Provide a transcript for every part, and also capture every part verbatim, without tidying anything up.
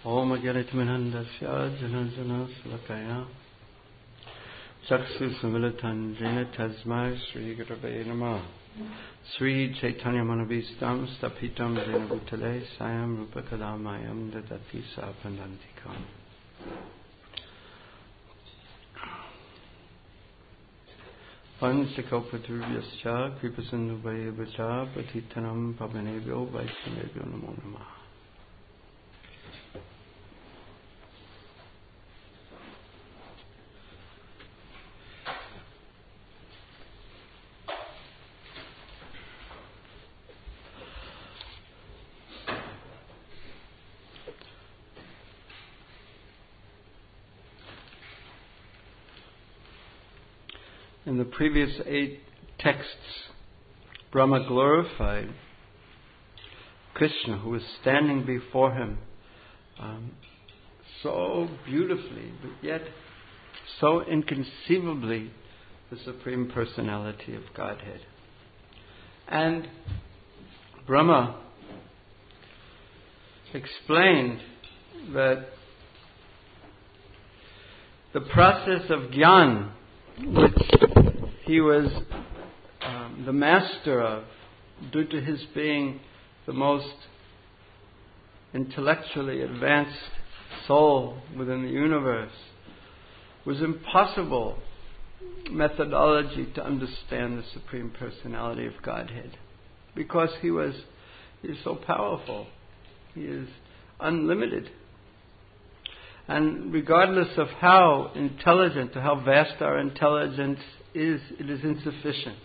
Om Agyanitamindasya Jananjana Salakaya Chaksu Samilitan Jena Tasmai Sri Gurave Namah Sri Chaitanya Manabhistam Stapitam Jena Bhutale Sayam Rupa Kadamayam Dadati Sapandantikam. Vanshikopaturvyascha Kripasindhubhaya Patitanam Pavanebhyo Vaishnavebhyo Namo Namaha. In the previous eight texts, Brahma glorified Krishna, who was standing before him um, so beautifully, but yet so inconceivably, the Supreme Personality of Godhead. And Brahma explained that the process of Gyan, which he was um, the master of, due to his being the most intellectually advanced soul within the universe, was impossible methodology to understand the Supreme Personality of Godhead, because he was he is so powerful, he is unlimited. And regardless of how intelligent or how vast our intelligence is, it is insufficient.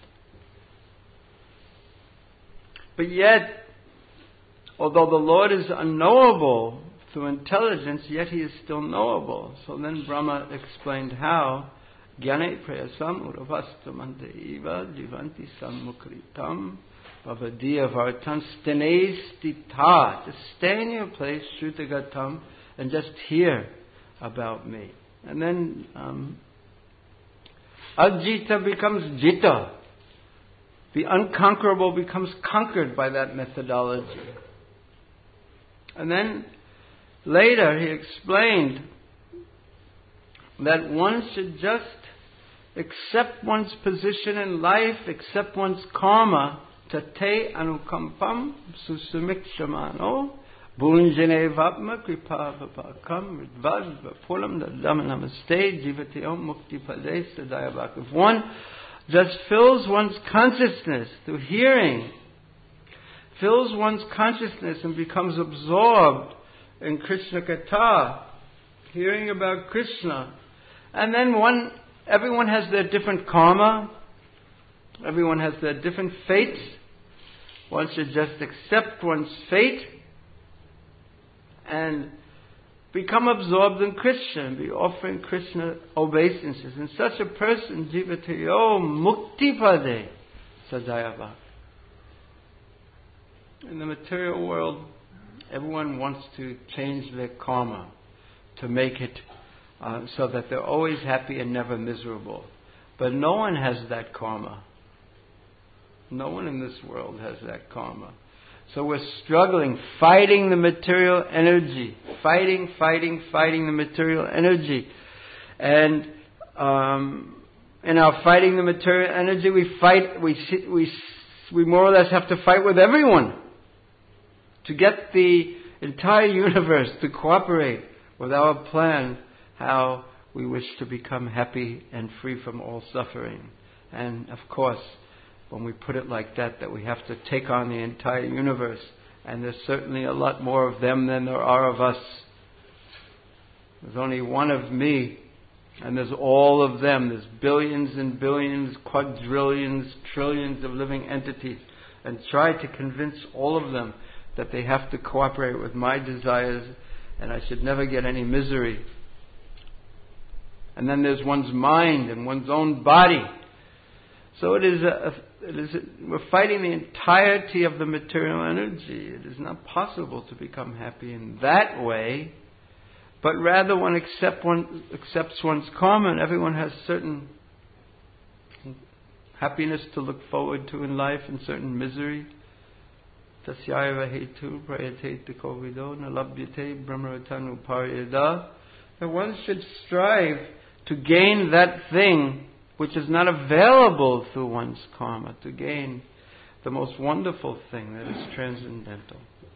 But yet, although the Lord is unknowable through intelligence, yet He is still knowable. So then Brahma explained how Jnane prayasam uravastamante eva jivanti sammukritam bhavadiya vartan stene stita. Just stay in your place, shrutagatam, and just hear about me. And then um, Ajita becomes Jita. The unconquerable becomes conquered by that methodology. And then later he explained that one should just accept one's position in life, accept one's karma, tate anukampam susumikshamano Bhunjane Vapma Kripa Vapakam Ridvaj Vapulam Dadam Namaste Jivati Om Mukti Pade Sadayavak. If one just fills one's consciousness through hearing, fills one's consciousness and becomes absorbed in Krishna Katha, hearing about Krishna, and then one, everyone has their different karma, everyone has their different fates. One should just accept one's fate and become absorbed in Krishna and be offering Krishna obeisances. And such a person, Jivatayo Mukti Pade Sadayava. In the material world, everyone wants to change their karma to make it uh, so that they're always happy and never miserable. But no one has that karma. No one in this world has that karma. So we're struggling, fighting the material energy, fighting, fighting, fighting the material energy. And um, in our fighting the material energy, we fight, we, we, we more or less have to fight with everyone to get the entire universe to cooperate with our plan, how we wish to become happy and free from all suffering. And of course, when we put it like that, that we have to take on the entire universe. And there's certainly a lot more of them than there are of us. There's only one of me, and there's all of them. There's billions and billions, quadrillions, trillions of living entities. And try to convince all of them that they have to cooperate with my desires, and I should never get any misery. And then there's one's mind and one's own body. So it is a, it is a, we're fighting the entirety of the material energy. It is not possible to become happy in that way, but rather one, accept one accepts one's karma, and everyone has certain happiness to look forward to in life and certain misery. tasyaiva hetu prayate kovido nalabhyate brahmaratanu paryada. That one should strive to gain that thing which is not available through one's karma, to gain the most wonderful thing that is transcendental.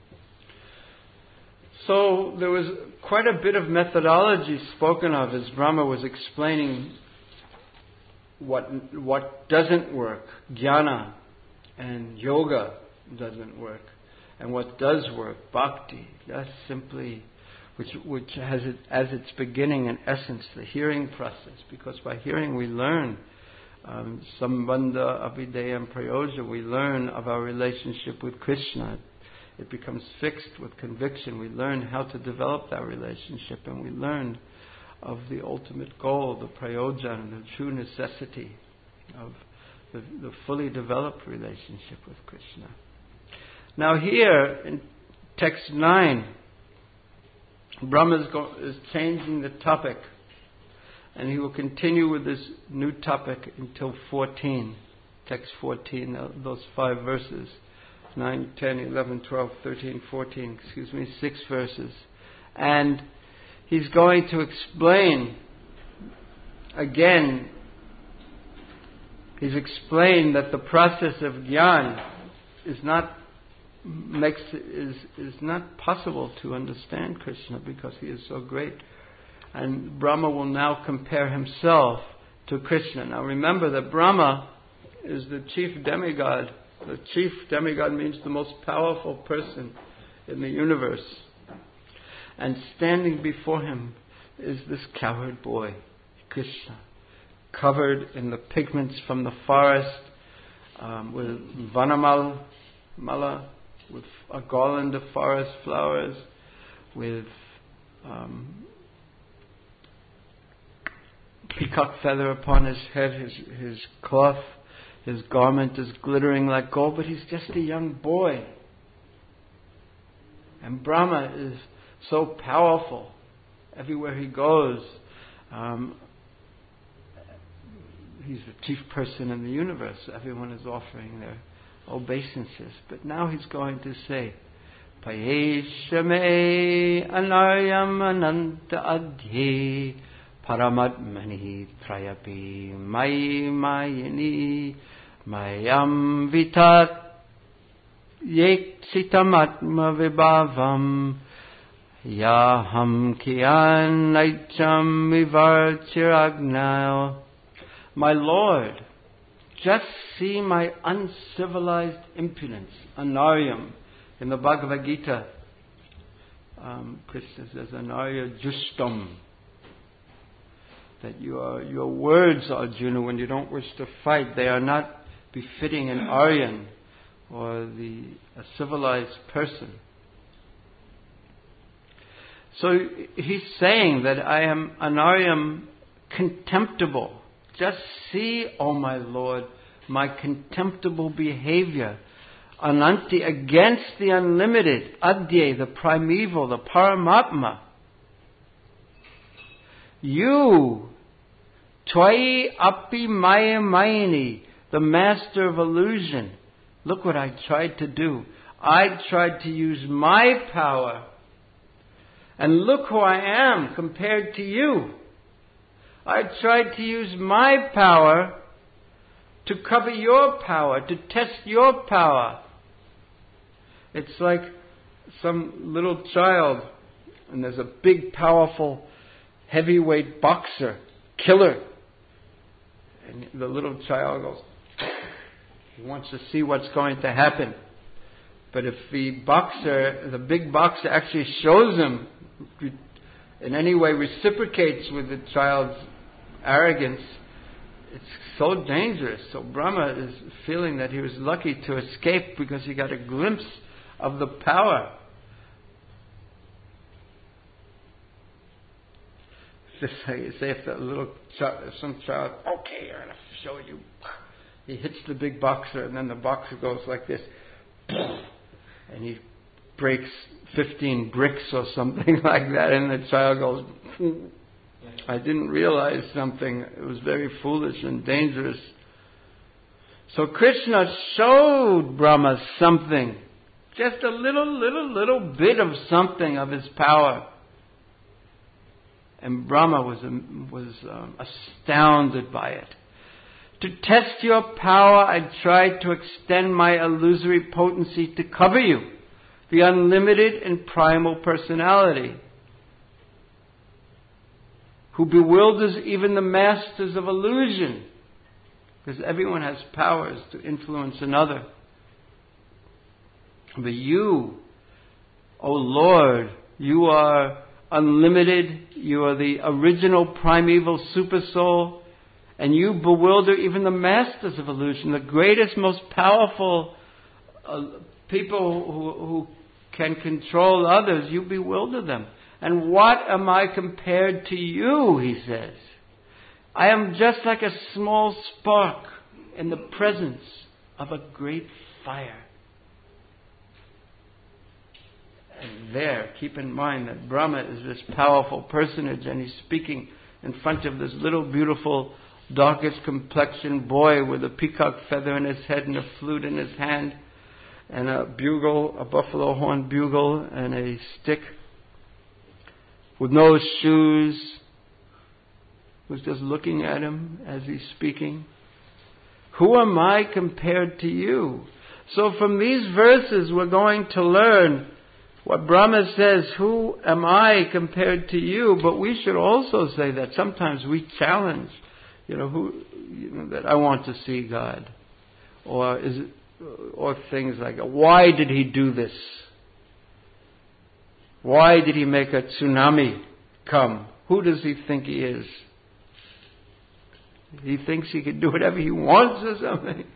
So there was quite a bit of methodology spoken of as Brahma was explaining what what doesn't work. Jnana and yoga doesn't work. And what does work, bhakti, that's simply, which which has it as its beginning and essence, the hearing process. Because by hearing we learn um, sambandha, abhideya and prayoja. We learn of our relationship with Krishna. It becomes fixed with conviction. We learn how to develop that relationship, and we learn of the ultimate goal, the prayojan, the true necessity of the, the fully developed relationship with Krishna. Now here in text nine, Brahma is, go, is changing the topic, and he will continue with this new topic until fourteen, text fourteen, those five verses. nine, ten, eleven, twelve, thirteen, fourteen, excuse me, six verses. And he's going to explain, again, he's explained that the process of jnana is not makes is is not possible to understand Krishna because he is so great. And Brahma will now compare himself to Krishna. Now remember that Brahma is the chief demigod. The chief demigod means the most powerful person in the universe. And standing before him is this cowherd boy, Krishna, covered in the pigments from the forest, um, with vanamala, mala, with a garland of forest flowers, with um, peacock feather upon his head, his, his cloth. His garment is glittering like gold, but he's just a young boy. And Brahma is so powerful. Everywhere he goes, um, he's the chief person in the universe. Everyone is offering their obeisances. But now he's going to say, Payeshame anaryam ananta adhye paramatmani trayapi mai mayini mayam vitat yeksitamatma vibhavam yaham kiyan naicham vivarchiragnao. My Lord, just see my uncivilized impudence, anaryam. In the Bhagavad Gita, um, Krishna says, anarya justam. That your your words, Arjuna, when you don't wish to fight, they are not befitting an Aryan or the a civilized person. So he's saying that I am anaryam, contemptible. Just see, O my Lord, my contemptible behavior. Ananti, against the unlimited. Adye, the primeval, the Paramatma. You, Twai api maya mayini, the master of illusion. Look what I tried to do. I tried to use my power. And look who I am compared to you. I tried to use my power to cover your power, to test your power. It's like some little child, and there's a big, powerful, heavyweight boxer, killer. And the little child goes, he wants to see what's going to happen. But if the boxer, the big boxer actually shows him, in any way reciprocates with the child's arrogance, it's so dangerous. So Brahma is feeling that he was lucky to escape because he got a glimpse of the power. Just say, say if the little child, if some child, okay, I'm going to show you. He hits the big boxer, and then the boxer goes like this, and he breaks fifteen bricks or something like that, and the child goes, I didn't realize something. It was very foolish and dangerous. So Krishna showed Brahma something. Just a little, little, little bit of something of his power. And Brahma was, was um, astounded by it. To test your power, I tried to extend my illusory potency to cover you, the unlimited and primal personality, who bewilders even the masters of illusion, because everyone has powers to influence another. But you, O Lord, you are unlimited, you are the original primeval supersoul, and you bewilder even the masters of illusion, the greatest, most powerful uh, people who, who can control others. You bewilder them. And what am I compared to you, he says. I am just like a small spark in the presence of a great fire. And there, keep in mind that Brahma is this powerful personage, and he's speaking in front of this little beautiful darkest complexion boy with a peacock feather in his head and a flute in his hand and a bugle, a buffalo horn bugle and a stick, with no shoes, who's just looking at him as he's speaking. Who am I compared to you? So from these verses we're going to learn what Brahma says, who am I compared to you? But we should also say that sometimes we challenge, you know, who, you know, that I want to see God. Or is it, or things like, why did he do this? Why did he make a tsunami come? Who does he think he is? He thinks he can do whatever he wants or something.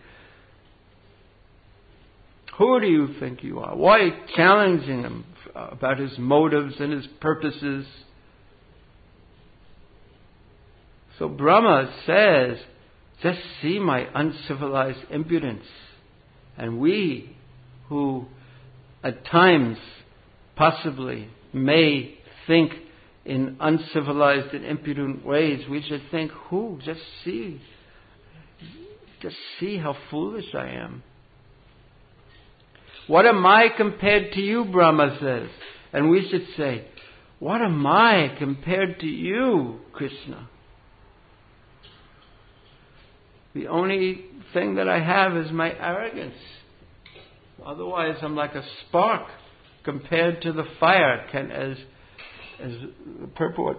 Who do you think you are? Why are you challenging him about his motives and his purposes? So Brahma says, just see my uncivilized impudence. And we who at times possibly may think in uncivilized and impudent ways, we should think, who? Just see. Just see how foolish I am. What am I compared to you, Brahma says. And we should say, what am I compared to you, Krishna? The only thing that I have is my arrogance. Otherwise, I'm like a spark compared to the fire, can, as, as the purport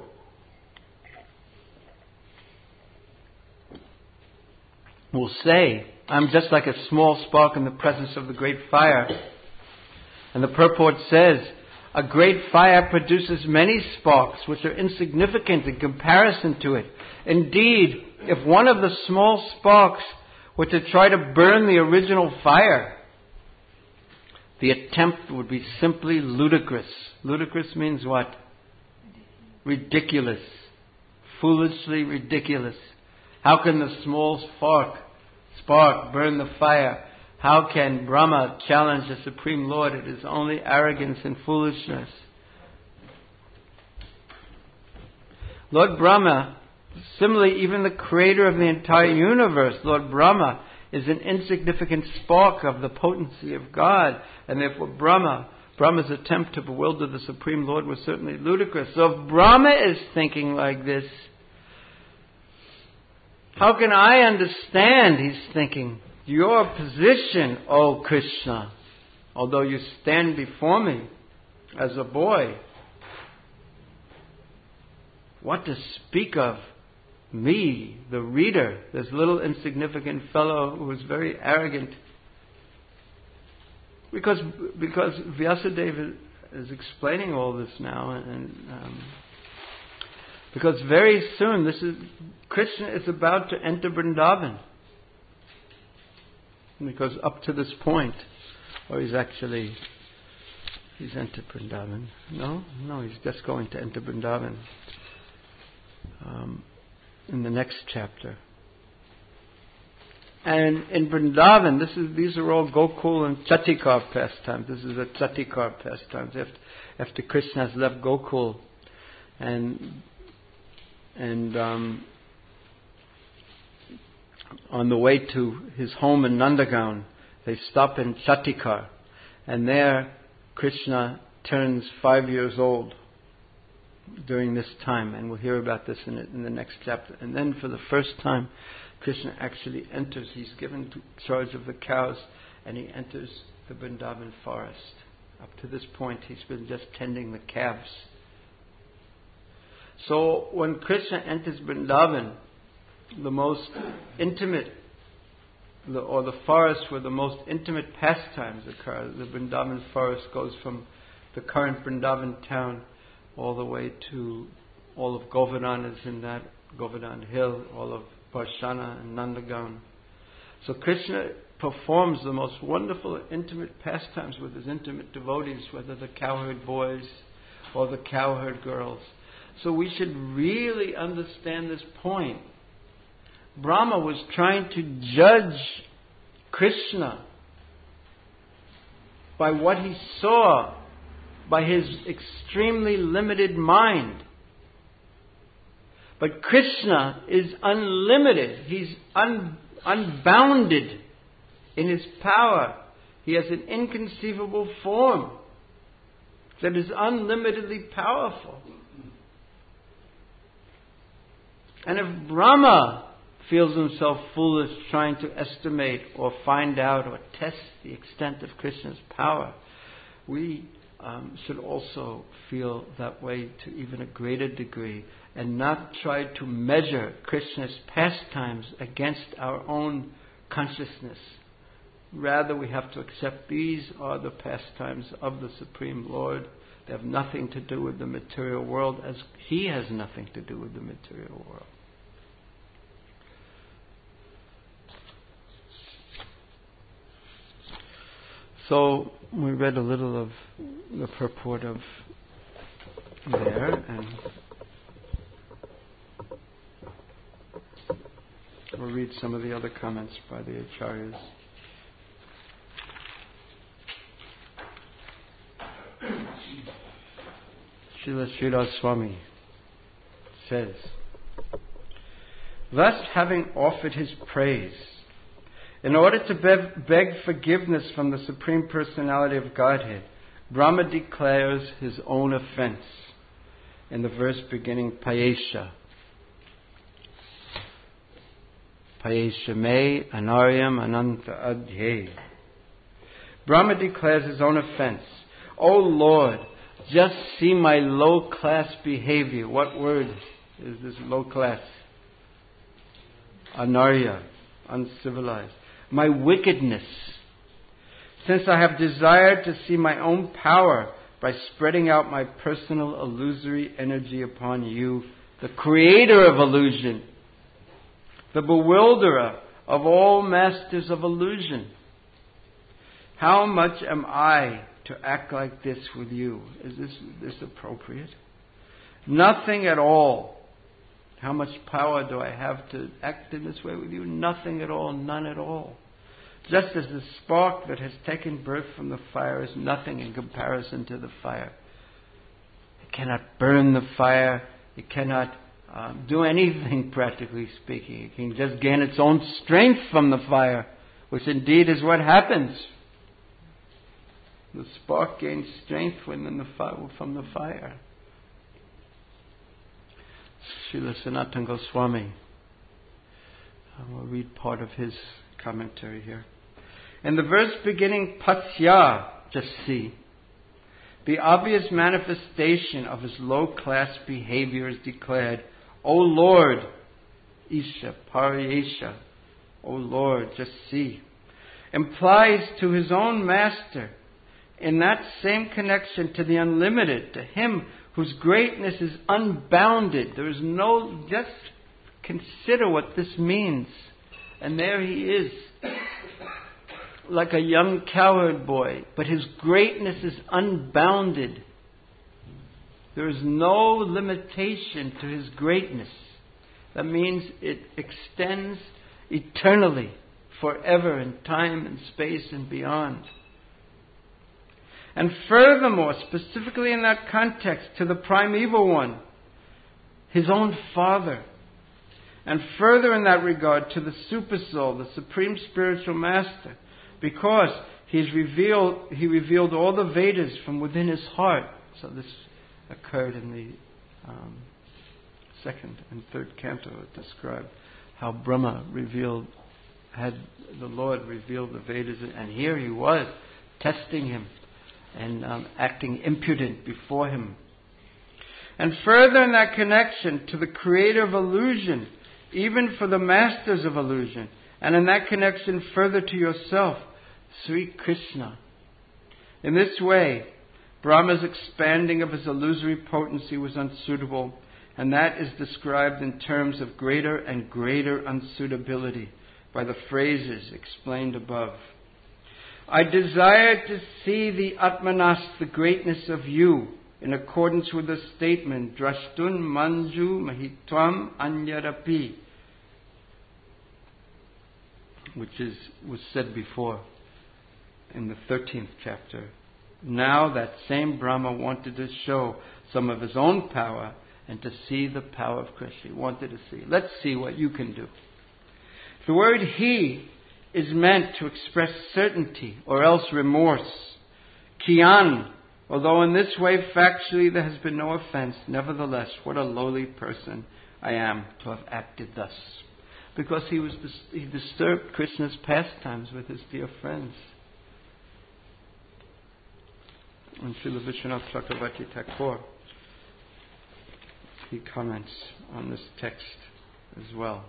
will say. I'm just like a small spark in the presence of the great fire. And the purport says, a great fire produces many sparks which are insignificant in comparison to it. Indeed, if one of the small sparks were to try to burn the original fire, the attempt would be simply ludicrous. Ludicrous means what? Ridiculous. Foolishly ridiculous. How can the small spark Spark, burn the fire? How can Brahma challenge the Supreme Lord? It is only arrogance and foolishness. Lord Brahma, similarly, even the creator of the entire universe, Lord Brahma, is an insignificant spark of the potency of God. And therefore Brahma, Brahma's attempt to bewilder the Supreme Lord was certainly ludicrous. So if Brahma is thinking like this, how can I understand, he's thinking, your position, O Krishna, although you stand before me as a boy? What to speak of me, the reader, this little insignificant fellow who is very arrogant? Because because Vyasadeva is, is explaining all this now, and um, because very soon this is Krishna is about to enter Vrindavan. Because up to this point, or he's actually he's entered Vrindavan. No, no, he's just going to enter Vrindavan um, in the next chapter. And in Vrindavan, this is these are all Gokul and Chatikar pastimes. This is a Chatikar pastimes after, after Krishna has left Gokul, and and um, on the way to his home in Nandagaon, they stop in Chatikar, And there, Krishna turns five years old during this time, and we'll hear about this in, in the next chapter. And then for the first time, Krishna actually enters. He's given to charge of the cows, and he enters the Vrindavan forest. Up to this point, he's been just tending the calves. So when Krishna enters Vrindavan, the most intimate, the, or the forest where the most intimate pastimes occur, the Vrindavan forest goes from the current Vrindavan town all the way to all of Govardhan is in that, Govardhan Hill, all of Parshana and Nandagaon. So Krishna performs the most wonderful intimate pastimes with his intimate devotees, whether the cowherd boys or the cowherd girls. So we should really understand this point. Brahma was trying to judge Krishna by what he saw, by his extremely limited mind. But Krishna is unlimited. He's un, unbounded in his power. He has an inconceivable form that is unlimitedly powerful. And if Brahma feels himself foolish trying to estimate or find out or test the extent of Krishna's power, we um, should also feel that way to even a greater degree and not try to measure Krishna's pastimes against our own consciousness. Rather, we have to accept these are the pastimes of the Supreme Lord. They have nothing to do with the material world, as He has nothing to do with the material world. So we read a little of the purport of there, and we'll read some of the other comments by the Acharyas. Srila Sridhar Swami says, thus having offered his praise, in order to beg, beg forgiveness from the Supreme Personality of Godhead, Brahma declares his own offense in the verse beginning Payesha. Payesha me anaryam ananta adhye. Brahma declares his own offense. O Lord, just see my low-class behavior. What word is this low-class? Anarya, uncivilized. My wickedness. Since I have desired to see my own power by spreading out my personal illusory energy upon you, the creator of illusion, the bewilderer of all masters of illusion. How much am I to act like this with you? Is this, this appropriate? Nothing at all. How much power do I have to act in this way with you? Nothing at all, none at all. Just as the spark that has taken birth from the fire is nothing in comparison to the fire. It cannot burn the fire. It cannot um, do anything, practically speaking. It can just gain its own strength from the fire, which indeed is what happens. The spark gains strength within the fire, from the fire. Srila Sanatana Goswami. I will read part of his commentary here. In the verse beginning Patsya, just see, the obvious manifestation of his low-class behavior is declared, O Lord, Isha, Parayesha, O Lord, just see, implies to his own master, in that same connection to the unlimited, to him whose greatness is unbounded. There is no, just consider what this means. And there he is, like a young cowherd boy, but his greatness is unbounded. There is no limitation to his greatness. That means it extends eternally, forever, in time and space and beyond. And furthermore, specifically in that context, to the primeval one, his own father. And further in that regard, to the Super Soul, the Supreme Spiritual Master. Because He's revealed, he revealed all the Vedas from within his heart. So this occurred in the um, second and third canto. It described how Brahma revealed, had the Lord revealed the Vedas, and here he was testing him and um, acting impudent before him. And further in that connection to the creator of illusion, even for the masters of illusion, and in that connection further to yourself, Sri Krishna. In this way, Brahma's expanding of his illusory potency was unsuitable, and that is described in terms of greater and greater unsuitability by the phrases explained above. I desire to see the Atmanas, the greatness of you, in accordance with the statement, Drashtun Manju Mahitvam Anyarapi, which is was said before in the thirteenth chapter. Now that same Brahma wanted to show some of his own power and to see the power of Krishna. He wanted to see. Let's see what you can do. The word he is meant to express certainty or else remorse. Kian, although in this way factually there has been no offense, nevertheless, what a lowly person I am to have acted thus. Because he was he disturbed Krishna's pastimes with his dear friends. And Srila Vishwanath Chakravarti Thakur, he comments on this text as well.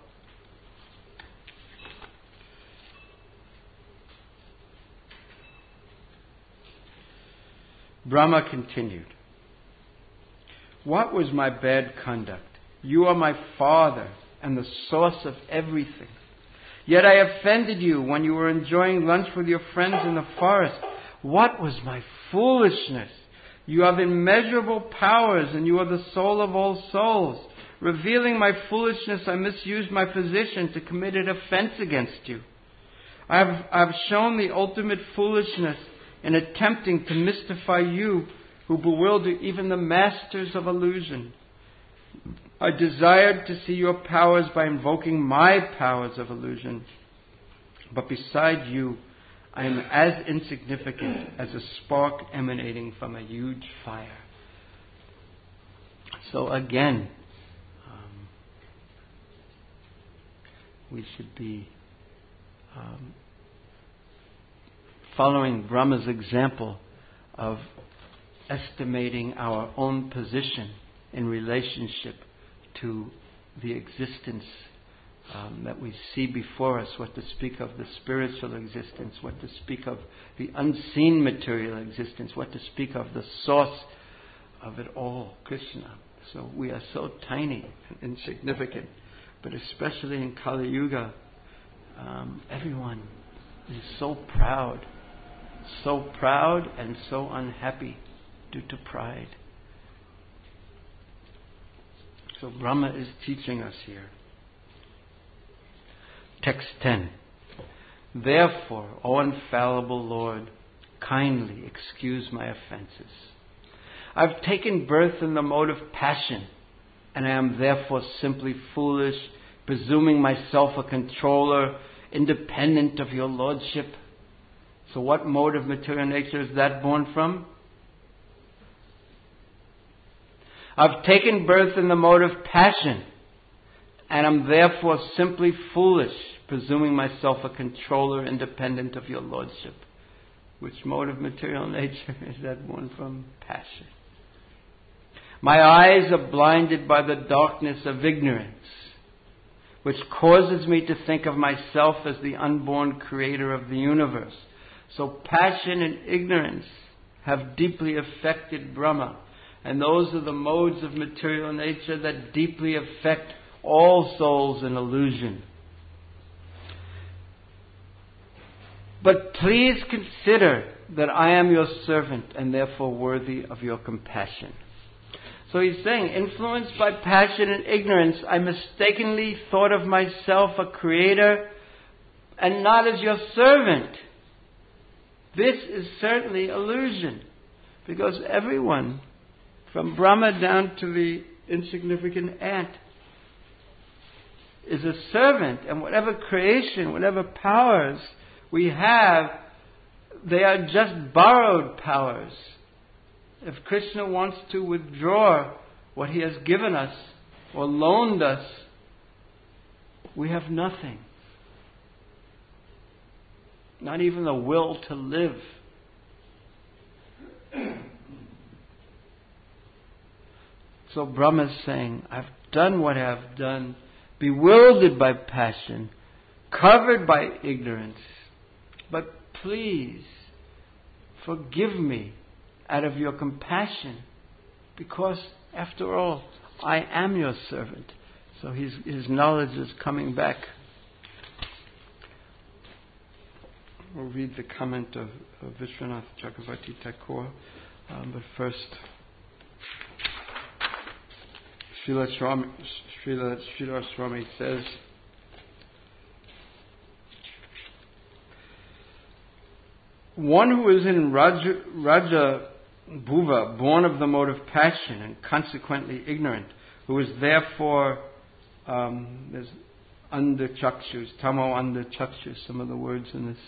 Brahma continued, what was my bad conduct? You are my father and the source of everything. Yet I offended you when you were enjoying lunch with your friends in the forest. What was my foolishness? You have immeasurable powers and you are the soul of all souls. Revealing my foolishness, I misused my position to commit an offense against you. I have, I have shown the ultimate foolishness in attempting to mystify you who bewilder even the masters of illusion. I desired to see your powers by invoking my powers of illusion. But beside you, I am as insignificant as a spark emanating from a huge fire. So again, um, we should be um, following Brahma's example of estimating our own position in relationship to the existence um, that we see before us, what to speak of the spiritual existence, what to speak of the unseen material existence, what to speak of the source of it all, Krishna. So we are so tiny and insignificant, but especially in Kali Yuga, um, everyone is so proud, so proud and so unhappy due to pride. So Brahma is teaching us here. Text ten. Therefore, O infallible Lord, kindly excuse my offenses. I've taken birth in the mode of passion, and I am therefore simply foolish, presuming myself a controller, independent of your lordship. So what mode of material nature is that born from? I've taken birth in the mode of passion, and I'm therefore simply foolish, presuming myself a controller independent of your lordship. Which mode of material nature is that born from? Passion. My eyes are blinded by the darkness of ignorance, which causes me to think of myself as the unborn creator of the universe. So passion and ignorance have deeply affected Brahma. And those are the modes of material nature that deeply affect all souls in illusion. But please consider that I am your servant and therefore worthy of your compassion. So he's saying, influenced by passion and ignorance, I mistakenly thought of myself a creator and not as your servant. This is certainly illusion, because everyone, from Brahma down to the insignificant ant, is a servant, and whatever creation, whatever powers we have, they are just borrowed powers. If Krishna wants to withdraw what He has given us or loaned us, we have nothing. Not even the will to live. So Brahma is saying, I've done what I've done, bewildered by passion, covered by ignorance. But please, forgive me out of your compassion, because after all, I am your servant. So his, his knowledge is coming back. We'll read the comment of, of Vishwanath Chakravarti Thakur. Um, but first, Srila Swami, Srila, Srila Swami says, one who is in Raja, Raja Bhuva, born of the mode of passion and consequently ignorant, who is therefore, um, there's under chakshus, tamo under chakshus, some of the words in this,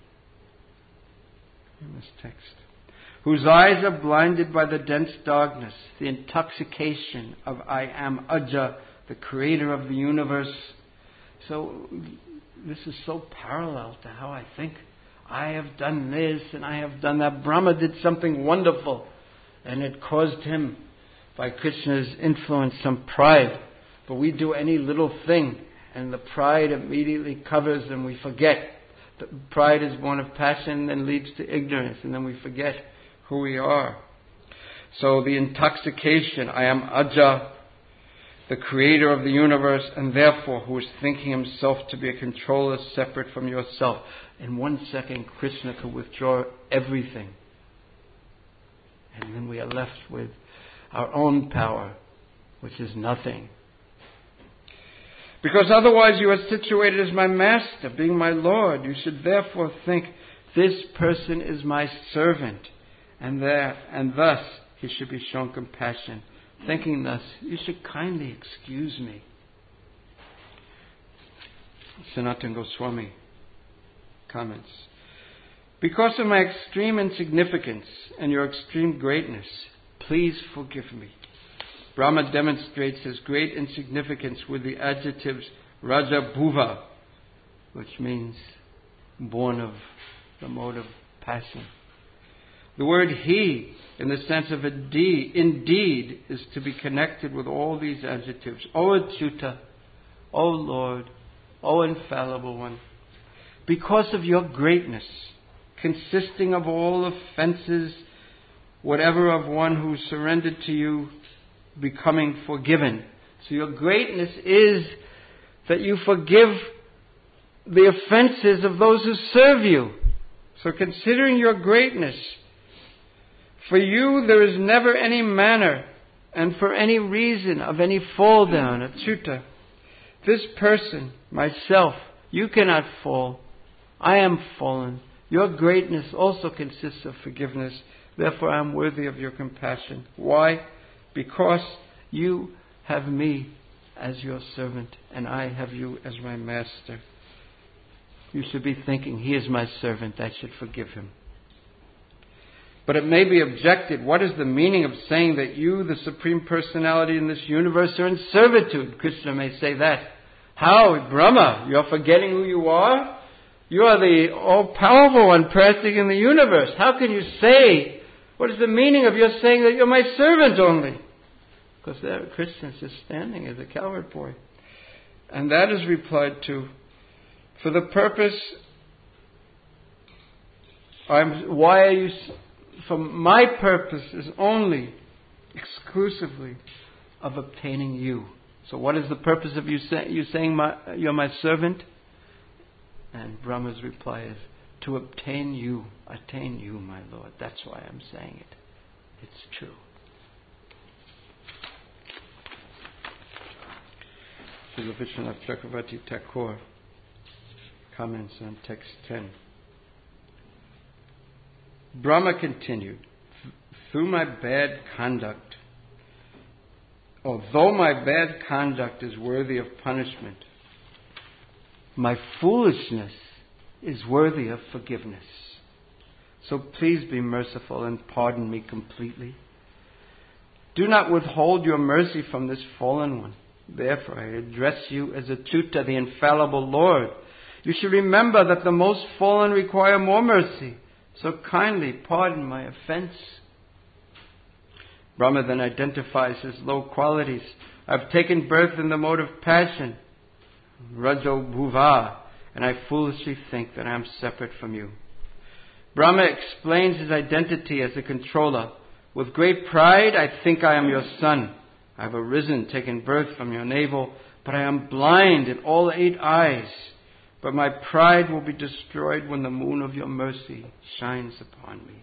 in this text, whose eyes are blinded by the dense darkness, the intoxication of I am Aja, the creator of the universe. So this is so parallel to how I think. I have done this and I have done that. Brahma did something wonderful, and it caused him, by Krishna's influence, some pride. But we do any little thing and the pride immediately covers and we forget. The pride is born of passion and leads to ignorance, and then we forget who we are. So the intoxication, I am Aja, the creator of the universe, and therefore who is thinking himself to be a controller separate from yourself. In one second, Krishna could withdraw everything. And then we are left with our own power, which is nothing. Because otherwise you are situated as my master, being my Lord. You should therefore think, this person is my servant, and there, and thus he should be shown compassion. Thinking thus, you should kindly excuse me. Sanatana Goswami comments, because of my extreme insignificance and your extreme greatness, please forgive me. Brahma demonstrates his great insignificance with the adjectives Raja Bhuva, which means born of the mode of passion. The word he, in the sense of a de, indeed, is to be connected with all these adjectives. O Achyuta, O Lord, O infallible one, because of your greatness, consisting of all offenses, whatever of one who surrendered to you, becoming forgiven. So your greatness is that you forgive the offenses of those who serve you. So considering your greatness, for you there is never any manner and for any reason of any fall down, Achyuta. This person, myself, you cannot fall. I am fallen. Your greatness also consists of forgiveness. Therefore I am worthy of your compassion. Why? Because you have me as your servant and I have you as my master. You should be thinking, he is my servant, I should forgive him. But it may be objected, what is the meaning of saying that you, the Supreme Personality in this universe, are in servitude? Krishna may say that. How, Brahma, you're forgetting who you are? You are the all-powerful one present in the universe. How can you say, what is the meaning of your saying that you're my servant only? Because there Krishna is just standing as a cowherd boy. And that is replied to, for the purpose, I'm, why are you, for my purpose is only, exclusively, of obtaining you. So what is the purpose of you, say, you saying my, you're my servant? And Brahma's reply is, to obtain you, attain you, my Lord. That's why I'm saying it. It's true. Srila Vishwanath Chakravarti Thakur comments on text ten. Brahma continued, through my bad conduct, although my bad conduct is worthy of punishment, my foolishness is worthy of forgiveness. So please be merciful and pardon me completely. Do not withhold your mercy from this fallen one. Therefore, I address you as a tutor, the infallible Lord. You should remember that the most fallen require more mercy. So kindly pardon my offense. Brahma then identifies his low qualities. I've taken birth in the mode of passion, Rajo Bhuva, and I foolishly think that I am separate from you. Brahma explains his identity as a controller. With great pride, I think I am your son. I have arisen, taken birth from your navel, but I am blind in all eight eyes. But my pride will be destroyed when the moon of your mercy shines upon me.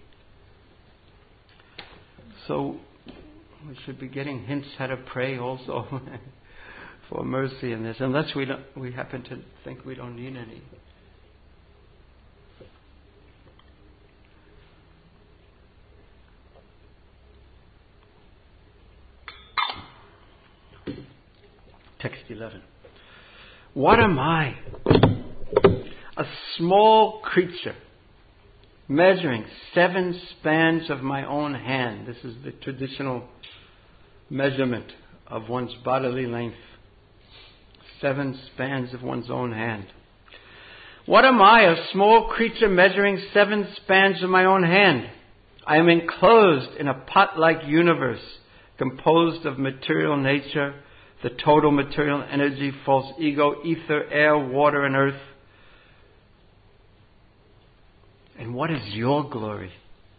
So, we should be getting hints how to pray also for mercy in this, unless we don't, we happen to think we don't need any. Text eleven. What am I? A small creature, measuring seven spans of my own hand. This is the traditional measurement of one's bodily length. Seven spans of one's own hand. What am I? A small creature measuring seven spans of my own hand. I am enclosed in a pot-like universe composed of material nature, the total material energy, false ego, ether, air, water, and earth. And what is your glory?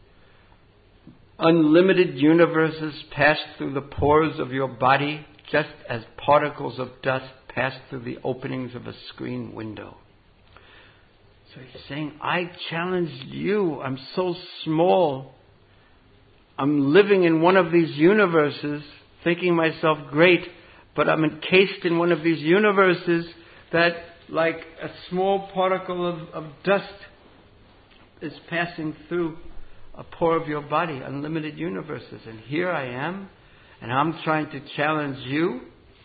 Unlimited universes pass through the pores of your body, just as particles of dust pass through the openings of a screen window. So he's saying, I challenge you. I'm so small. I'm living in one of these universes, thinking myself great, but I'm encased in one of these universes that, like a small particle of, of dust, is passing through a pore of your body, unlimited universes. And here I am, and I'm trying to challenge you.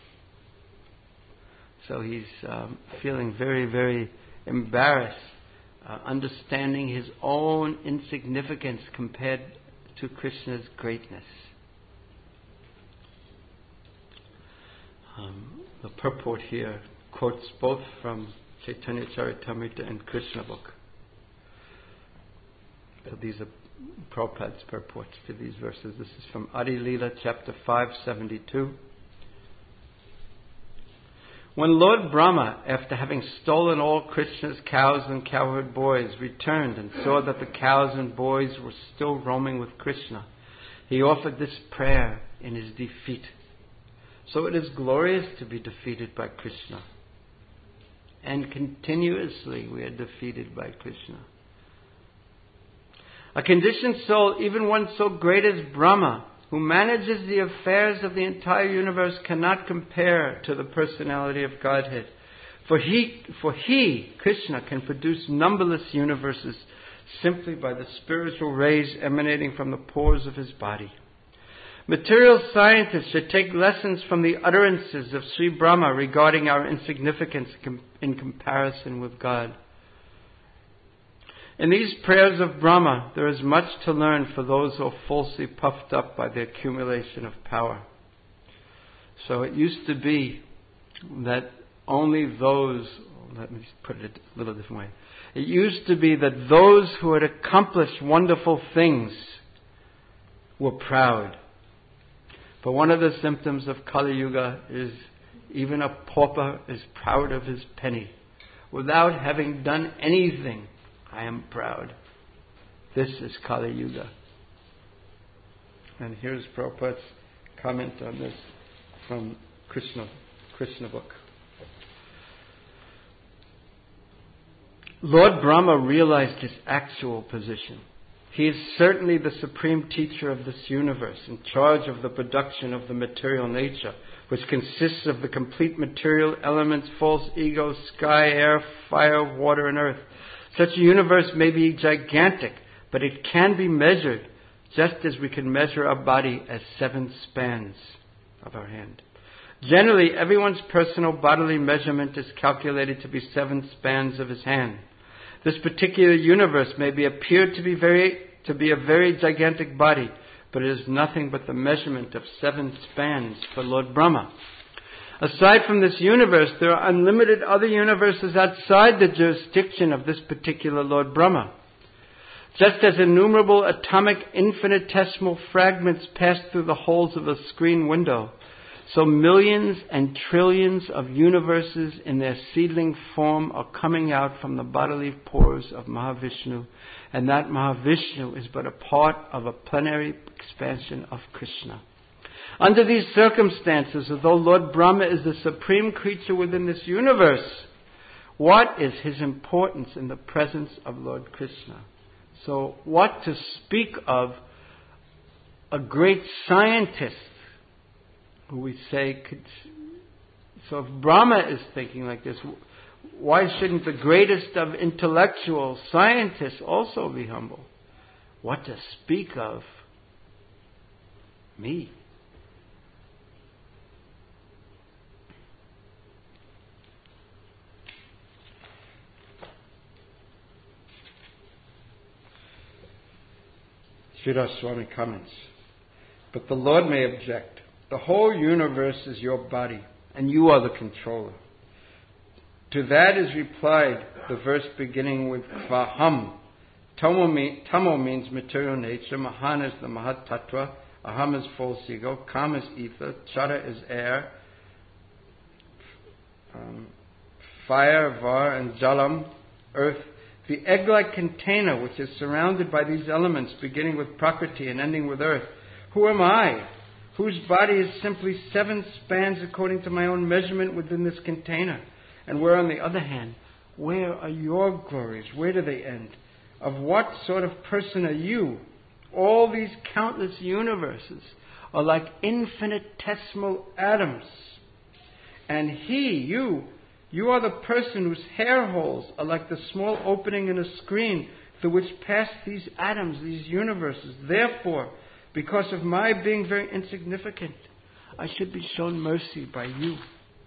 So he's um, feeling very, very embarrassed, uh, understanding his own insignificance compared to Krishna's greatness. Um, the purport here quotes both from Chaitanya Charitamrita and Krishna book. So these are Prabhupada's purports to these verses. This is from Adi Leela, chapter five seventy-two. When Lord Brahma, after having stolen all Krishna's cows and cowherd boys, returned and saw that the cows and boys were still roaming with Krishna, he offered this prayer in his defeat. So it is glorious to be defeated by Krishna. And continuously we are defeated by Krishna. A conditioned soul, even one so great as Brahma, who manages the affairs of the entire universe, cannot compare to the personality of Godhead. For he, for he, Krishna, can produce numberless universes simply by the spiritual rays emanating from the pores of his body. Material scientists should take lessons from the utterances of Sri Brahma regarding our insignificance in comparison with God. In these prayers of Brahma, there is much to learn for those who are falsely puffed up by the accumulation of power. So it used to be that only those, let me put it a little different way. It used to be that those who had accomplished wonderful things were proud. But one of the symptoms of Kali Yuga is even a pauper is proud of his penny. Without having done anything, I am proud. This is Kali Yuga. And here's Prabhupada's comment on this from Krishna, Krishna book. Lord Brahma realized his actual position. He is certainly the supreme teacher of this universe, in charge of the production of the material nature, which consists of the complete material elements, false ego, sky, air, fire, water, and earth. Such a universe may be gigantic, but it can be measured, just as we can measure our body as seven spans of our hand. Generally, everyone's personal bodily measurement is calculated to be seven spans of his hand. This particular universe may be appear to be very to be a very gigantic body, but it is nothing but the measurement of seven spans for Lord Brahma. Aside from this universe, there are unlimited other universes outside the jurisdiction of this particular Lord Brahma. Just as innumerable atomic infinitesimal fragments pass through the holes of a screen window, so millions and trillions of universes in their seedling form are coming out from the bodily pores of Mahavishnu, and that Mahavishnu is but a part of a plenary expansion of Krishna. Under these circumstances, although Lord Brahma is the supreme creature within this universe, what is his importance in the presence of Lord Krishna? So what to speak of a great scientist who we say could... So if Brahma is thinking like this, why shouldn't the greatest of intellectual scientists also be humble? What to speak of me? Sridhar Swami comments, but the Lord may object. The whole universe is your body, and you are the controller. To that is replied the verse beginning with Kvaham. Tamo, mean, tamo means material nature, Mahan is the Mahat Tattva, Aham is false ego, Kam is ether, Chara is air, um, fire, Var, and Jalam, earth. The egg-like container which is surrounded by these elements, beginning with Prakriti and ending with earth. Who am I, whose body is simply seven spans according to my own measurement within this container? And where, on the other hand, where are your glories? Where do they end? Of what sort of person are you? All these countless universes are like infinitesimal atoms. And he, you, You are the person whose hair holes are like the small opening in a screen through which pass these atoms, these universes. Therefore, because of my being very insignificant, I should be shown mercy by you.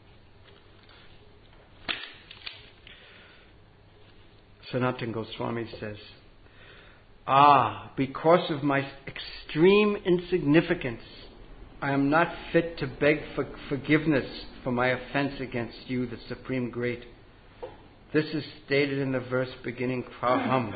Sanatana Goswami says, Ah, because of my extreme insignificance, I am not fit to beg for forgiveness for my offense against you, the Supreme Great. This is stated in the verse beginning Praham.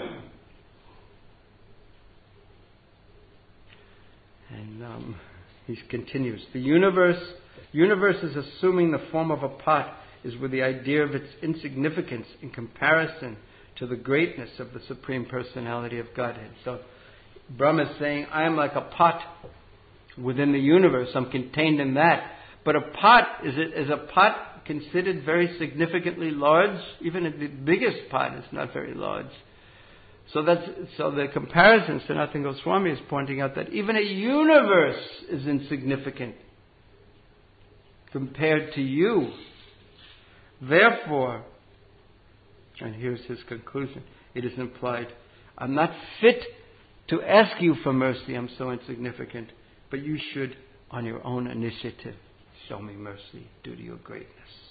And um, he continues, the universe, universe is assuming the form of a pot is with the idea of its insignificance in comparison to the greatness of the Supreme Personality of Godhead. So Brahma is saying, I am like a pot within the universe. I'm contained in that. But a pot, is it is a pot considered very significantly large? Even the biggest pot is not very large. So that's so the comparison, Sanatana Goswami is pointing out that even a universe is insignificant compared to you. Therefore, and here's his conclusion, it is implied, I'm not fit to ask you for mercy, I'm so insignificant, but you should, on your own initiative, show me mercy due to your greatness.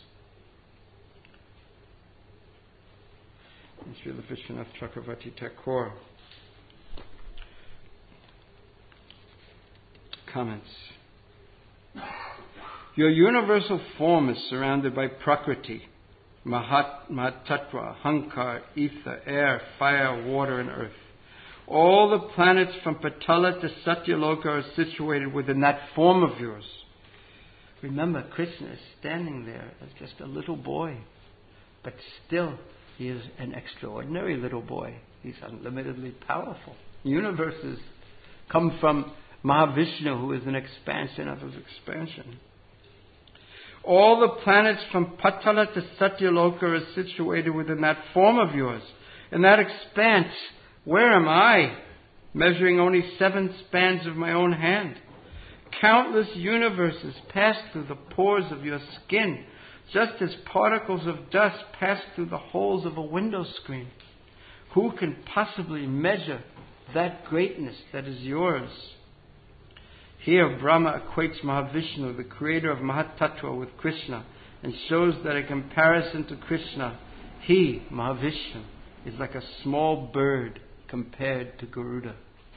And Srila Vishwanath Chakravarti Thakur comments, your universal form is surrounded by Prakriti, Mahat, Mahatattva, Hankar, ether, air, fire, water, and earth. All the planets from Patala to Satyaloka are situated within that form of yours. Remember, Krishna is standing there as just a little boy, but still he is an extraordinary little boy. He's unlimitedly powerful. Universes come from Mahavishnu, who is an expansion of his expansion. All the planets from Patala to Satyaloka are situated within that form of yours. In that expanse, where am I? Measuring only seven spans of my own hand. Countless universes pass through the pores of your skin, just as particles of dust pass through the holes of a window screen. Who can possibly measure that greatness that is yours? Here Brahma equates Mahavishnu, the creator of Mahatattva, with Krishna, and shows that in comparison to Krishna, he, Mahavishnu, is like a small bird compared to Garuda.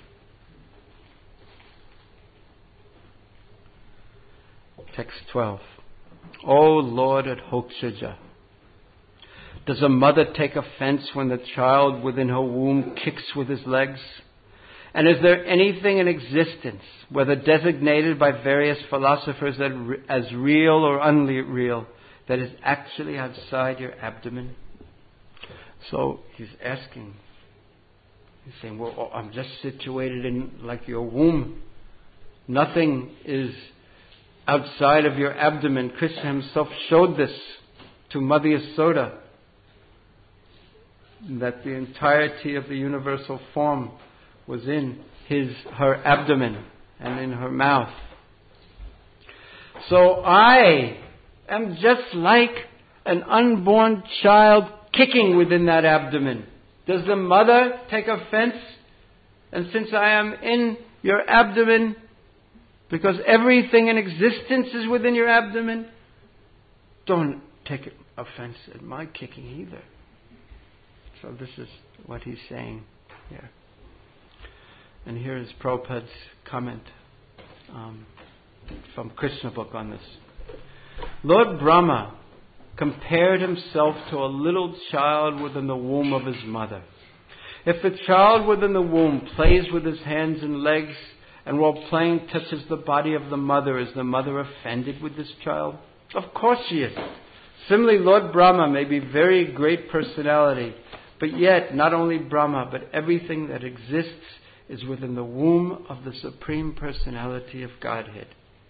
Text twelve. O Lord at Hokshaja, does a mother take offense when the child within her womb kicks with his legs? And is there anything in existence, whether designated by various philosophers as real or unreal, that is actually outside your abdomen? So he's asking, he's saying, well, I'm just situated in like your womb. Nothing is outside of your abdomen. Krishna himself showed this to Mother Yasoda, that the entirety of the universal form was in his her abdomen and in her mouth. So I am just like an unborn child kicking within that abdomen. Does the mother take offense? And since I am in your abdomen, because everything in existence is within your abdomen, don't take offense at my kicking either. So this is what he's saying here. And here is Prabhupada's comment um, from Krishna book on this. Lord Brahma compared himself to a little child within the womb of his mother. If the child within the womb plays with his hands and legs, and while playing touches the body of the mother, is the mother offended with this child? Of course she is. Similarly, Lord Brahma may be very great personality, but yet not only Brahma, but everything that exists is within the womb of the Supreme Personality of Godhead.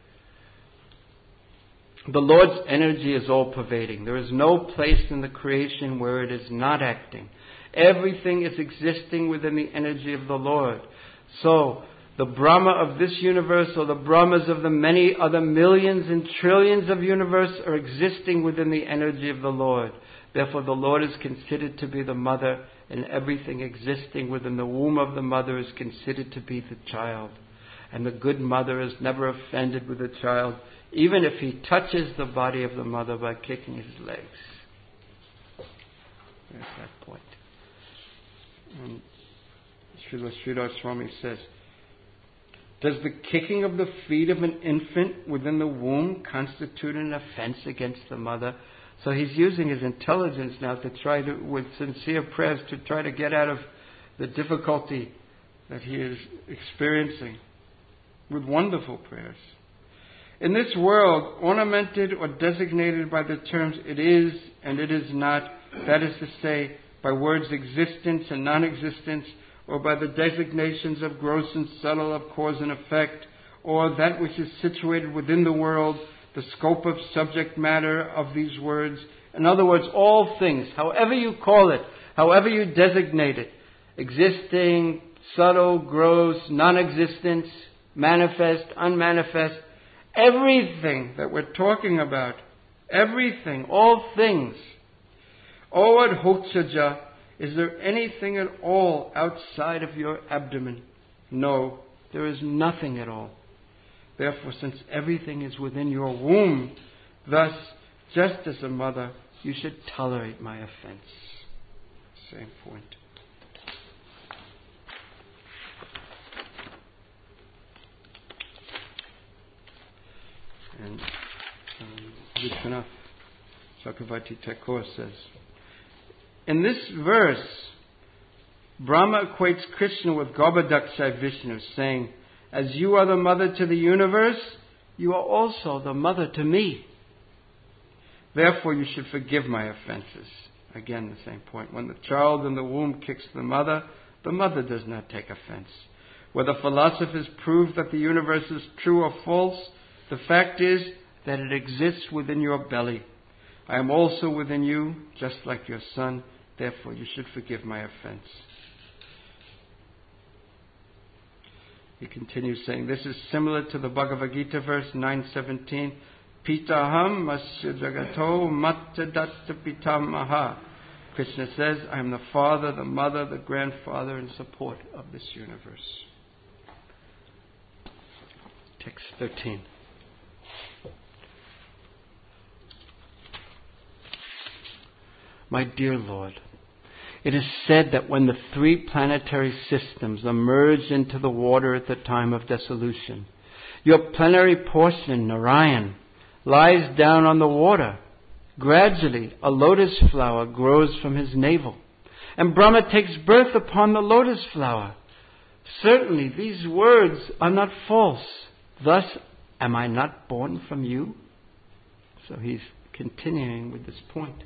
The Lord's energy is all-pervading. There is no place in the creation where it is not acting. Everything is existing within the energy of the Lord. So, the Brahma of this universe, or the Brahmas of the many other millions and trillions of universe, are existing within the energy of the Lord. Therefore, the Lord is considered to be the mother, and everything existing within the womb of the mother is considered to be the child. And the good mother is never offended with the child, even if he touches the body of the mother by kicking his legs. There's that point. And Srila Sridhar Swami says, does the kicking of the feet of an infant within the womb constitute an offense against the mother? So he's using his intelligence now to try to, with sincere prayers, to try to get out of the difficulty that he is experiencing with wonderful prayers. In this world, ornamented or designated by the terms it is and it is not, that is to say, by words existence and non-existence, or by the designations of gross and subtle, of cause and effect, or that which is situated within the world, the scope of subject matter of these words. In other words, all things, however you call it, however you designate it, existing, subtle, gross, non-existence, manifest, unmanifest, everything that we're talking about, everything, all things. O Adhokshaja, is there anything at all outside of your abdomen? No, there is nothing at all. Therefore, since everything is within your womb, thus, just as a mother, you should tolerate my offense. Same point. And um, Vishwanath Chakravarti Thakur says, in this verse, Brahma equates Krishna with Garbhodakshai Vishnu, saying, as you are the mother to the universe, you are also the mother to me. Therefore, you should forgive my offenses. Again, the same point. When the child in the womb kicks the mother, the mother does not take offense. Whether philosophers prove that the universe is true or false, the fact is that it exists within your belly. I am also within you, just like your son. Therefore, you should forgive my offense. He continues saying, this is similar to the Bhagavad Gita verse nine seventeen. Pitaham masya jagato mattadatta pitamaha. Krishna says, I am the father, the mother, the grandfather and support of this universe. Text thirteen. My dear Lord, It is said that when the three planetary systems emerged into the water at the time of dissolution, your plenary portion, Narayan, lies down on the water. Gradually, a lotus flower grows from his navel, and Brahma takes birth upon the lotus flower. Certainly, these words are not false. Thus, am I not born from you? So he's continuing with this point.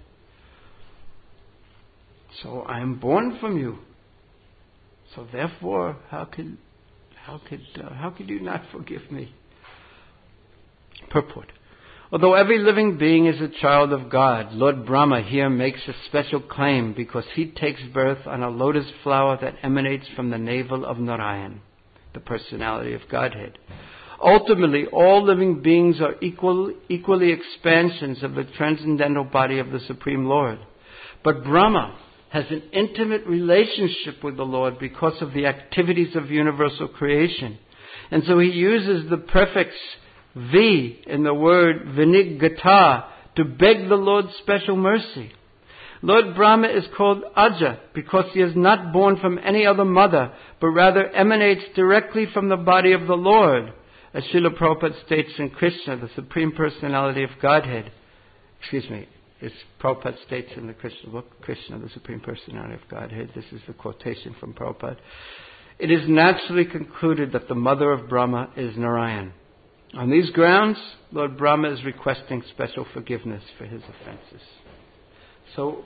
So I am born from you. So therefore, how could, how could, uh, how could you not forgive me? Purport. Although every living being is a child of God, Lord Brahma here makes a special claim because he takes birth on a lotus flower that emanates from the navel of Narayan, the personality of Godhead. Ultimately, all living beings are equal, equally expansions of the transcendental body of the Supreme Lord. But Brahma has an intimate relationship with the Lord because of the activities of universal creation. And so he uses the prefix V in the word Vinigata to beg the Lord's special mercy. Lord Brahma is called Aja because he is not born from any other mother, but rather emanates directly from the body of the Lord. As Srila Prabhupada states in Krishna, the Supreme Personality of Godhead, excuse me, as Prabhupada states in the Krishna book, Krishna, the Supreme Personality of Godhead, this is the quotation from Prabhupada, it is naturally concluded that the mother of Brahma is Narayan. On these grounds, Lord Brahma is requesting special forgiveness for his offenses. So,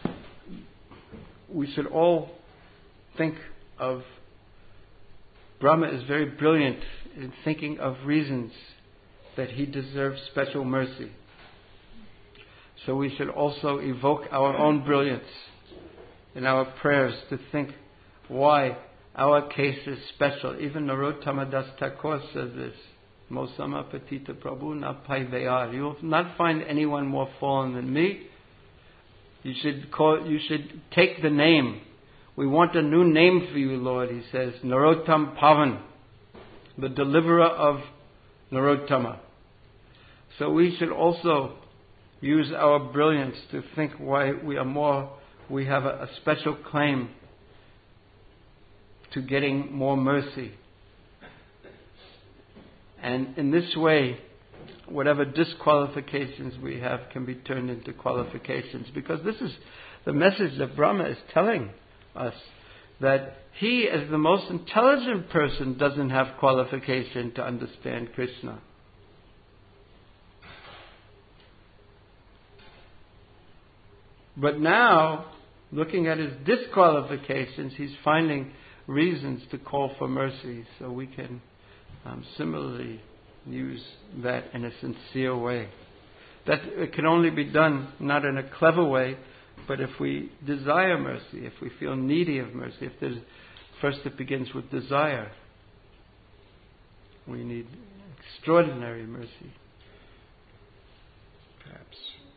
we should all think of Brahma is very brilliant in thinking of reasons that he deserves special mercy. So we should also evoke our own brilliance in our prayers to think why our case is special. Even Narottama Das Thakur says this. Mosama Patita Prabhu na Paivayar. You will not find anyone more fallen than me. You should call. You should take the name. We want a new name for you, Lord. He says, Narottam Pavan, the deliverer of Narottama. So we should also use our brilliance to think why we are more. We have a, a special claim to getting more mercy. And in this way, whatever disqualifications we have can be turned into qualifications. Because this is the message that Brahma is telling us. That he, as the most intelligent person, doesn't have qualification to understand Krishna. But now, looking at his disqualifications, he's finding reasons to call for mercy. So we can Um, similarly use that in a sincere way. That it can only be done not in a clever way, but if we desire mercy, if we feel needy of mercy. If there's, first it begins with desire. We need extraordinary mercy. Perhaps.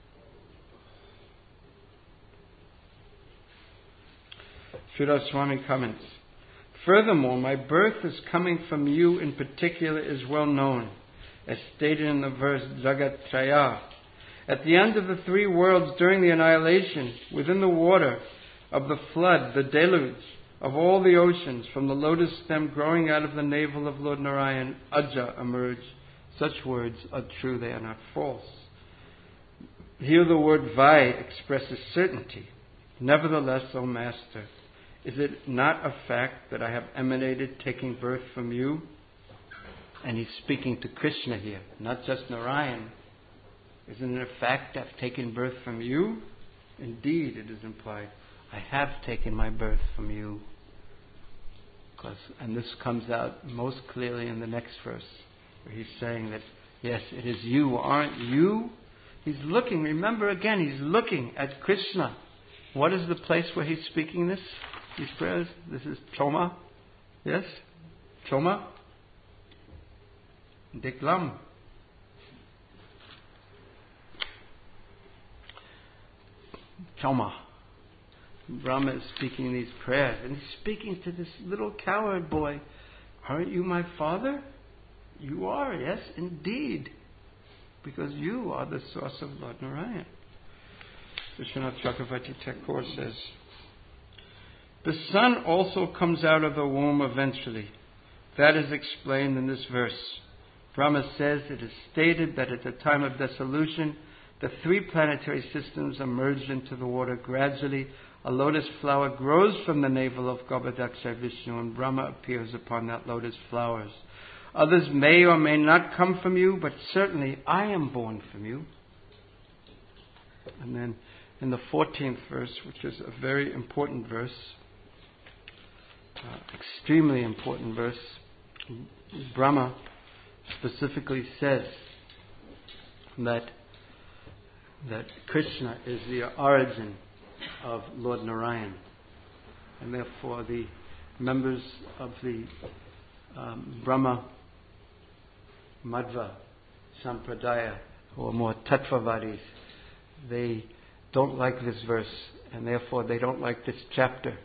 Sridhar Swami comments. Furthermore, my birth is coming from you in particular is well known, as stated in the verse Jagat-traya. At the end of the three worlds during the annihilation, within the water of the flood, the deluge of all the oceans, from the lotus stem growing out of the navel of Lord Narayan, Aja emerged. Such words are true, they are not false. Here the word Vai expresses certainty. Nevertheless, O Master, is it not a fact that I have emanated taking birth from you? And he's speaking to Krishna here, not just Narayan. Isn't it a fact I've taken birth from you? Indeed, it is implied. I have taken my birth from you. Because, and this comes out most clearly in the next verse, where he's saying that, yes, it is you, aren't you? He's looking, remember again, he's looking at Krishna. What is the place where he's speaking this? These prayers? This is Choma. Yes? Choma? Deklam. Choma. Brahma is speaking these prayers. And he's speaking to this little cowherd boy. Aren't you my father? You are, yes, indeed. Because you are the source of Lord Narayan. Vishwanath Chakravarti Thakur says, The Son also comes out of the womb eventually. That is explained in this verse. Brahma says it is stated that at the time of dissolution, the three planetary systems are merged into the water gradually. A lotus flower grows from the navel of Garbhodaksha Vishnu, and Brahma appears upon that lotus flowers. Others may or may not come from you, but certainly I am born from you. And then in the fourteenth verse, which is a very important verse, uh, extremely important verse, Brahma specifically says that that Krishna is the origin of Lord Narayan, and therefore the members of the um, Brahma Madhva Sampradaya, who are more Tattvavadis, they don't like this verse, and therefore they don't like this chapter.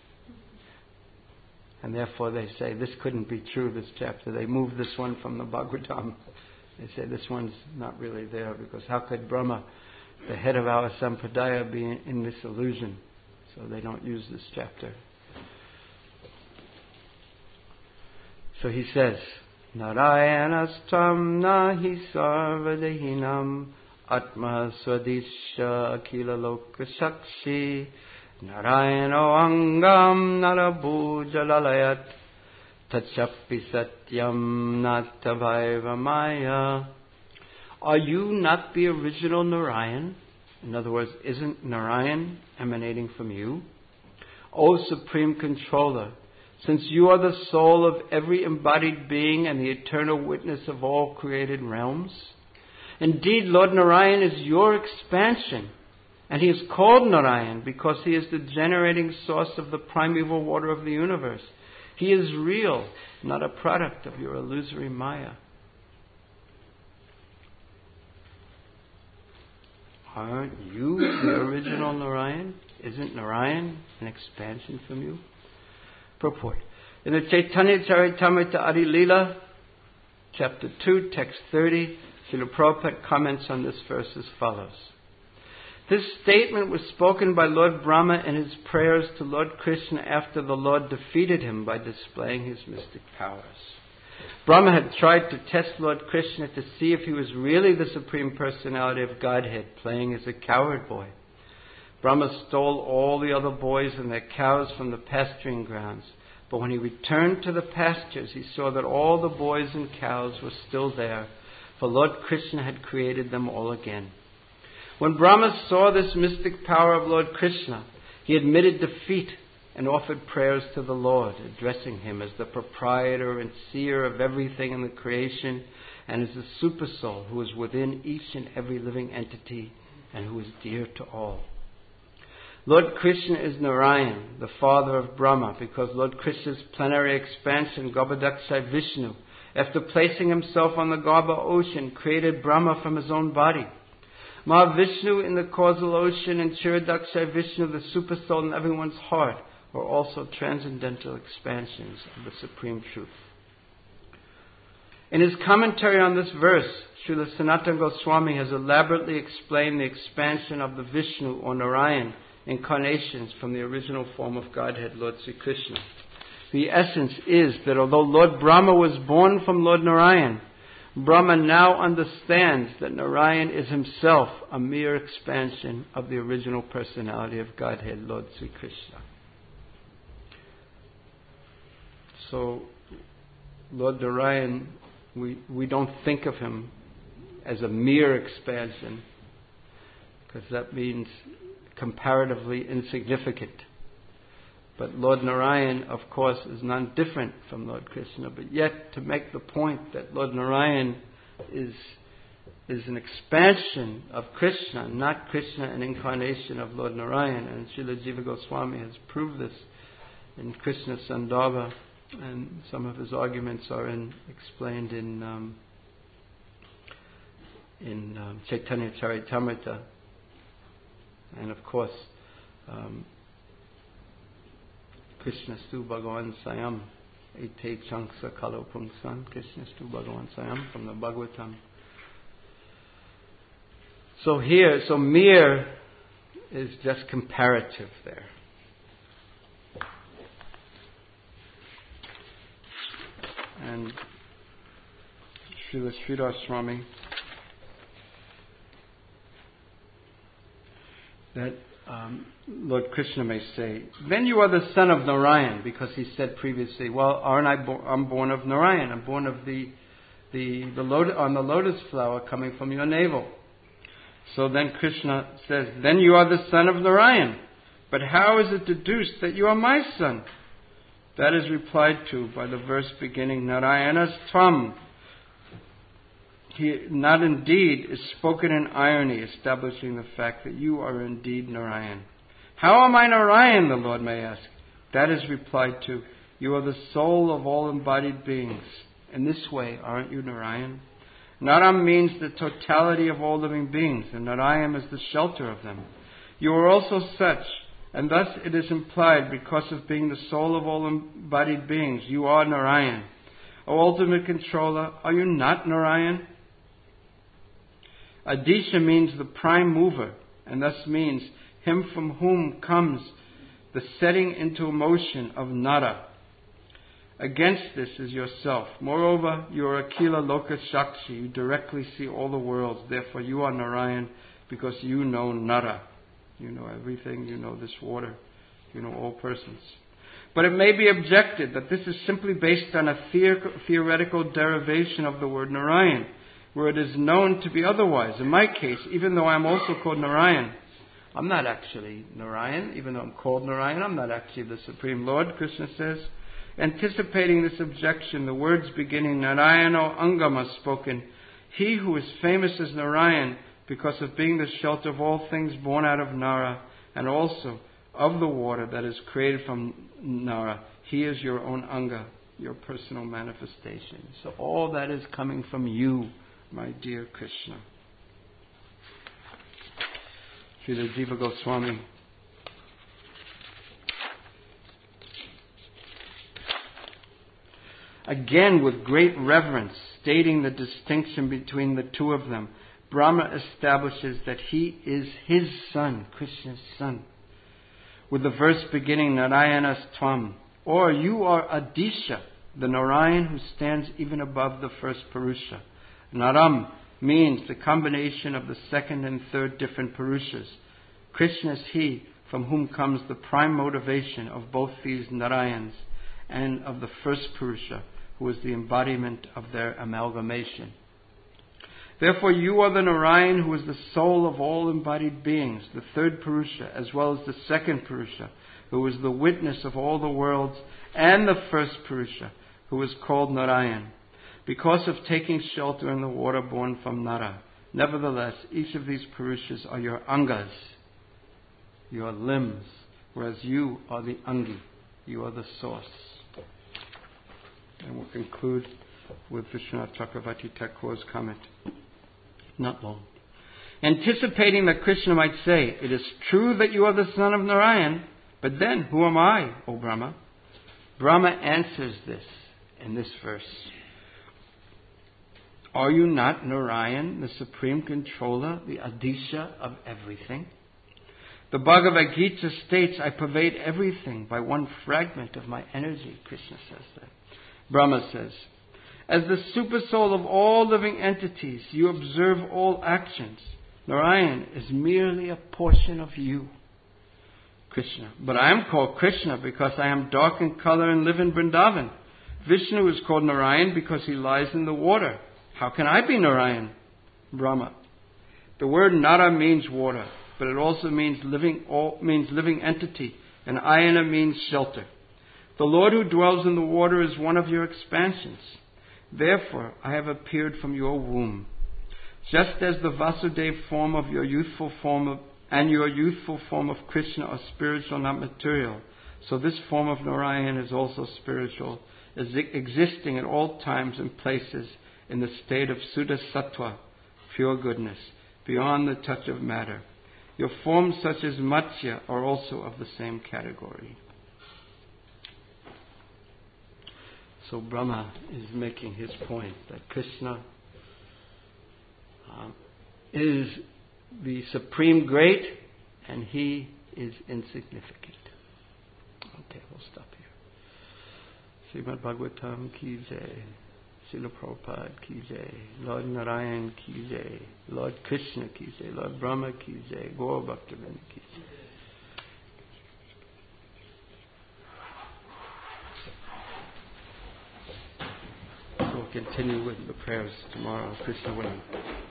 And therefore they say, this couldn't be true, this chapter. They move this one from the Bhagavatam. They say, this one's not really there, because how could Brahma, the head of our Sampradaya, be in, in this illusion? So they don't use this chapter. So he says, Narayanastam nahi sarvadehinam atma swadisha akila loka shakshi Narayano angam narabhujalalayat tachapi satyam natavaiva maya. Are you not the original Narayan? In other words, isn't Narayan emanating from you? O Supreme Controller, since you are the soul of every embodied being and the eternal witness of all created realms, indeed Lord Narayan is your expansion. And he is called Narayan because he is the generating source of the primeval water of the universe. He is real, not a product of your illusory Maya. Aren't you the original Narayan? Isn't Narayan an expansion from you? Purport. In the Chaitanya Charitamrita Adi Leela, chapter two, text thirty, Srila Prabhupada comments on this verse as follows. This statement was spoken by Lord Brahma in his prayers to Lord Krishna after the Lord defeated him by displaying his mystic powers. Brahma had tried to test Lord Krishna to see if he was really the Supreme Personality of Godhead, playing as a cowherd boy. Brahma stole all the other boys and their cows from the pasturing grounds. But when he returned to the pastures, he saw that all the boys and cows were still there, for Lord Krishna had created them all again. When Brahma saw this mystic power of Lord Krishna, he admitted defeat and offered prayers to the Lord, addressing him as the proprietor and seer of everything in the creation, and as the supersoul who is within each and every living entity and who is dear to all. Lord Krishna is Narayan, the father of Brahma, because Lord Krishna's plenary expansion, Garbhodaksha Vishnu, after placing himself on the Garbha ocean, created Brahma from his own body. Mahavishnu in the causal ocean and Kshirodaksha Vishnu, the supersoul in everyone's heart, are also transcendental expansions of the Supreme Truth. In his commentary on this verse, Srila Sanatana Goswami has elaborately explained the expansion of the Vishnu or Narayan incarnations from the original form of Godhead, Lord Sri Krishna. The essence is that although Lord Brahma was born from Lord Narayan, Brahma now understands that Narayan is himself a mere expansion of the original personality of Godhead, Lord Sri Krishna. So, Lord Narayan, we, we don't think of him as a mere expansion, because that means comparatively insignificant. But Lord Narayan, of course, is none different from Lord Krishna. But yet, to make the point that Lord Narayan is, is an expansion of Krishna, not Krishna an incarnation of Lord Narayan. And Srila Jiva Goswami has proved this in Krishna Sandarbha, and some of his arguments are in, explained in, um, in um, Chaitanya Charitamrita. And of course, um, Krishna Stu Bhagavan Sayam, Ete Chanksa Kalo Pungsan, Krishna Stu Bhagavan Sayam from the Bhagavatam. So here, so mere is just comparative there. and Srila Sridhar Swami that um, Lord Krishna may say, then you are the son of Narayan, because he said previously, well, aren't I bo- I'm born of Narayan, I'm born of the the the lot- on the lotus flower coming from your navel. So then Krishna says, then you are the son of Narayan, but how is it deduced that you are my son? That is replied to by the verse beginning, Narayanas Tvam. He, not indeed, is spoken in irony, establishing the fact that you are indeed Narayan. How am I Narayan, the Lord may ask. That is replied to, you are the soul of all embodied beings. In this way, aren't you Narayan? Naram means the totality of all living beings, and Narayan is the shelter of them. You are also such, and thus it is implied, because of being the soul of all embodied beings, you are Narayan. O ultimate controller, are you not Narayan? Adisha means the prime mover, and thus means him from whom comes the setting into motion of Nara. Against this is yourself. Moreover, you are Akila Loka Shakshi. You directly see all the worlds. Therefore, you are Narayan, because you know Nara. You know everything. You know this water. You know all persons. But it may be objected that this is simply based on a theoretical derivation of the word Narayan, where it is known to be otherwise. In my case, even though I am also called Narayan, I'm not actually Narayan. Even though I'm called Narayan, I'm not actually the Supreme Lord, Krishna says. Anticipating this objection, the words beginning Narayano Angam are spoken. He who is famous as Narayan, because of being the shelter of all things born out of Nara, and also of the water that is created from Nara, he is your own Anga, your personal manifestation. So all that is coming from you, my dear Krishna. Srila Jiva Goswami. Again, with great reverence, stating the distinction between the two of them, Brahma establishes that he is his son, Krishna's son, with the verse beginning Narayanas Tvam, or you are Adisha, the Narayan who stands even above the first Purusha. Naram means the combination of the second and third different Purushas. Krishna is he from whom comes the prime motivation of both these Narayans and of the first Purusha, who is the embodiment of their amalgamation. Therefore, you are the Narayan who is the soul of all embodied beings, the third Purusha, as well as the second Purusha, who is the witness of all the worlds, and the first Purusha, who is called Narayan, because of taking shelter in the water born from Nara. Nevertheless, each of these Purushas are your Angas, your limbs, whereas you are the Angi, you are the source. And we'll conclude with Vishwanath Chakravarti Thakur's comment. Not long. Anticipating that Krishna might say, it is true that you are the son of Narayan, but then who am I, O Brahma? Brahma answers this in this verse. Are you not Narayan, the supreme controller, the Adisha of everything? The Bhagavad Gita states, I pervade everything by one fragment of my energy. Krishna says that. Brahma says, as the supersoul of all living entities, you observe all actions. Narayan is merely a portion of you. Krishna. But I am called Krishna because I am dark in color and live in Vrindavan. Vishnu is called Narayan because he lies in the water. How can I be Narayan? Brahma. The word Nara means water, but it also means living all, means living entity, and Ayana means shelter. The Lord who dwells in the water is one of your expansions. Therefore, I have appeared from your womb. Just as the Vasudeva form of your youthful form of, and your youthful form of Krishna are spiritual, not material, so this form of Narayan is also spiritual, is existing at all times and places in the state of Suddha Sattva, pure goodness, beyond the touch of matter. Your forms such as Matsya are also of the same category. So Brahma is making his point that Krishna uh, is the supreme great and he is insignificant. Okay, we'll stop here. Srimad Bhagavatam ki jai. Srila Prabhupada ki jai. Lord Narayan ki jai. Lord Krishna ki jai. Lord Brahma ki jai. Gaur Bhaktivinoda ki jai. We'll continue with the prayers tomorrow, Krishna willing.